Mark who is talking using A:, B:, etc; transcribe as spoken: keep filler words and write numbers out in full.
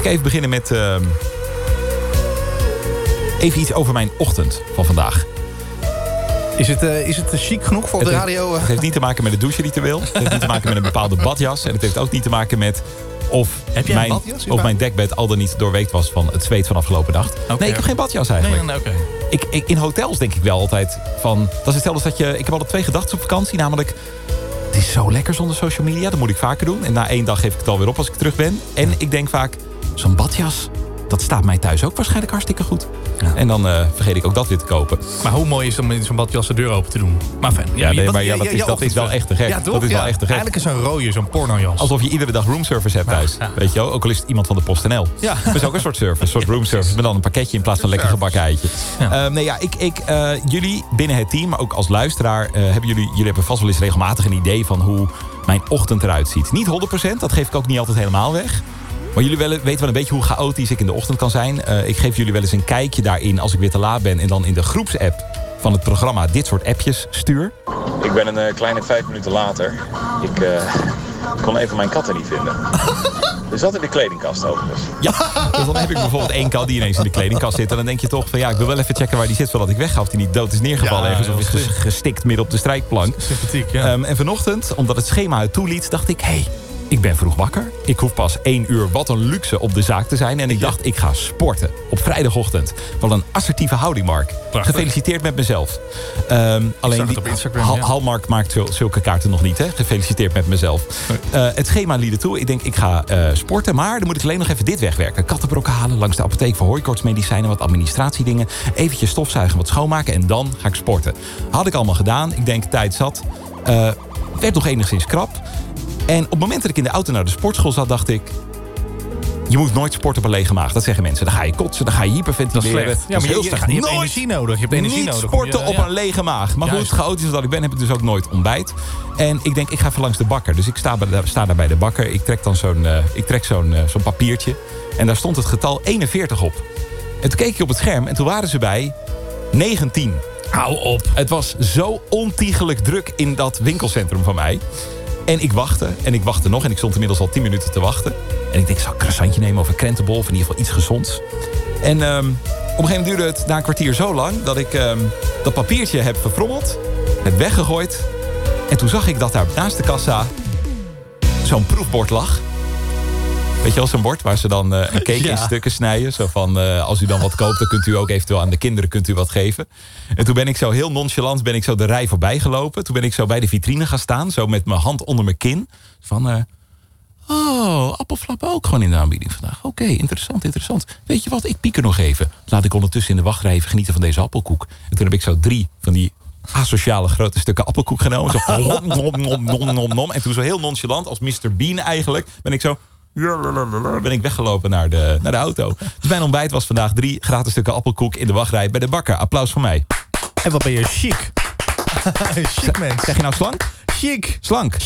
A: ik even beginnen met... Uh, even iets over mijn ochtend van vandaag.
B: Is het, uh, is het chic genoeg voor
A: het
B: de
A: heeft,
B: radio?
A: Het heeft niet te maken met het doucheritueel. Het heeft niet te maken met een bepaalde badjas. En het heeft ook niet te maken met of, mijn,
B: badjas,
A: of mijn dekbed al dan niet doorweekt was van het zweet van afgelopen nacht. Okay. Nee, ik heb geen badjas eigenlijk.
B: Nee, nee, okay.
A: ik, ik, in hotels denk ik wel altijd van... Dat is hetzelfde als dat je... Ik heb altijd twee gedachten op vakantie. Namelijk, het is zo lekker zonder social media. Dat moet ik vaker doen. En na één dag geef ik het alweer op als ik terug ben. En ik denk vaak, zo'n badjas... Dat staat mij thuis ook waarschijnlijk hartstikke goed. Ja. En dan uh, vergeet ik ook dat weer te kopen.
B: Maar hoe mooi is het om in zo'n badjas de deur open te doen? Maar fijn.
A: Ja, nee, maar ja, dat, is, dat is wel echt te gek.
B: Ja,
A: dat is
B: ja.
A: wel echt te gek.
B: Eigenlijk is zo'n rode, zo'n pornojas.
A: Alsof je iedere dag roomservice hebt thuis. Ja, ja. Weet je wel? Ook al is het iemand van de PostNL. Ja. Dat is ook een soort service, een soort roomservice. Met dan een pakketje in plaats van een lekker gebakken eitje. Ja. Uh, nee, ja, ik, ik, uh, jullie binnen het team, maar ook als luisteraar... Uh, hebben jullie, jullie hebben vast wel eens regelmatig een idee van hoe mijn ochtend eruit ziet. Niet honderd procent, dat geef ik ook niet altijd helemaal weg. Maar jullie wel, weten wel een beetje hoe chaotisch ik in de ochtend kan zijn. Uh, ik geef jullie wel eens een kijkje daarin als ik weer te laat ben... en dan in de groepsapp van het programma dit soort appjes stuur. Ik ben een uh, kleine vijf minuten later. Ik uh, kon even mijn katten niet vinden. Er zat in de kledingkast overigens. Ja, dus dan heb ik bijvoorbeeld één kat die ineens in de kledingkast zit. En dan denk je toch van ja, ik wil wel even checken waar die zit... voordat ik wegga of die niet dood is neergevallen ja, ergens... of is gestikt midden op de strijkplank.
B: Sympathiek, ja.
A: Um, en vanochtend, omdat het schema het toeliet, dacht ik... Hey, ik ben vroeg wakker. Ik hoef pas één uur, wat een luxe, op de zaak te zijn. En ik dacht, ik ga sporten. Op vrijdagochtend. Wat een assertieve houding, Mark. Prachtig. Gefeliciteerd met mezelf. Um, alleen die, Hal, ja. Halmark maakt zulke kaarten nog niet, hè? Gefeliciteerd met mezelf. Uh, het schema liet toe. Ik denk, ik ga uh, sporten. Maar dan moet ik alleen nog even dit wegwerken. Kattenbrokken halen, langs de apotheek voor hooikoortsmedicijnen. Wat administratiedingen. Eventjes stofzuigen, wat schoonmaken. En dan ga ik sporten. Had ik allemaal gedaan. Ik denk, tijd zat. Uh, werd nog enigszins krap. En op het moment dat ik in de auto naar de sportschool zat, dacht ik... Je moet nooit sporten op een lege maag. Dat zeggen mensen. Dan ga je kotsen, dan ga je hyperventileren.
B: Dat is ja, maar je, je, je, je hebt energie nodig. Je hebt energie
A: niet
B: nodig.
A: sporten
B: ja,
A: op
B: ja.
A: een lege maag. Maar
B: Juist.
A: goed, chaotisch als ik ben, heb ik dus ook nooit ontbijt. En ik denk, ik ga even langs de bakker. Dus ik sta, bij de, sta daar bij de bakker. Ik trek dan zo'n, uh, ik trek zo'n, uh, zo'n papiertje. En daar stond het getal eenenveertig op. En toen keek ik op het scherm en toen waren ze bij negentien.
B: Hou op.
A: Het was zo ontiegelijk druk in dat winkelcentrum van mij. En ik wachtte en ik wachtte nog. En ik stond inmiddels al tien minuten te wachten. En ik denk, ik zal een croissantje nemen of een krentenbol. Of in ieder geval iets gezonds. En um, op een gegeven moment duurde het na een kwartier zo lang... dat ik um, dat papiertje heb verfrommeld. Heb weggegooid. En toen zag ik dat daar naast de kassa... zo'n proefbord lag. Weet je wel, zo'n bord waar ze dan uh, een cake ja. in stukken snijden. Zo van, uh, als u dan wat koopt, dan kunt u ook eventueel aan de kinderen kunt u wat geven. En toen ben ik zo heel nonchalant ben ik zo de rij voorbij gelopen. Toen ben ik zo bij de vitrine gaan staan. Zo met mijn hand onder mijn kin. Van, uh, oh, appelflappen ook gewoon in de aanbieding vandaag. Oké, okay, interessant, interessant. Weet je wat, ik piek er nog even. Laat ik ondertussen in de wachtrij even genieten van deze appelkoek. En toen heb ik zo drie van die... asociale grote stukken appelkoek genomen. Zo nom, nom, nom, nom, nom, nom. En toen zo heel nonchalant, als mister Bean eigenlijk... ben ik zo... ben ik weggelopen naar de, naar de auto. Dus mijn ontbijt was vandaag drie gratis stukken appelkoek... in de wachtrij bij de bakker. Applaus voor mij.
B: En wat ben je chic. Chic mens.
A: Zeg je nou slank?
B: Chic.
A: Slank.